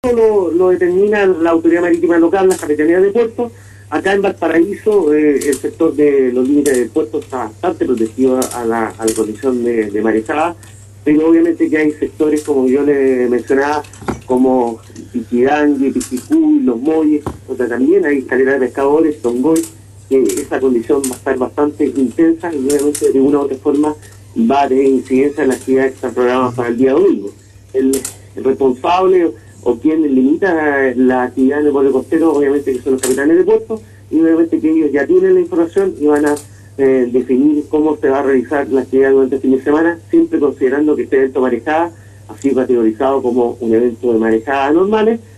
lo determina la autoridad marítima local, las capitanías de puertos. Acá en Valparaíso, el sector de los límites del puerto está bastante protegido a la condición de marejada, pero obviamente que hay sectores, como yo le mencionaba, como Pichidangui, Pichicuy, Los Molles, donde también hay calidad de pescadores, Tongoy, que esa condición va a estar bastante intensa y obviamente de una u otra forma va a tener incidencia en las actividades que están programadas para el día domingo. El responsable o quien limita la actividad en el borde costero, obviamente que son los capitanes de puerto, y obviamente que ellos ya tienen la información y van a definir cómo se va a realizar la actividad durante el fin de semana, siempre considerando que este evento marejada ha sido categorizado como un evento de marejada normales,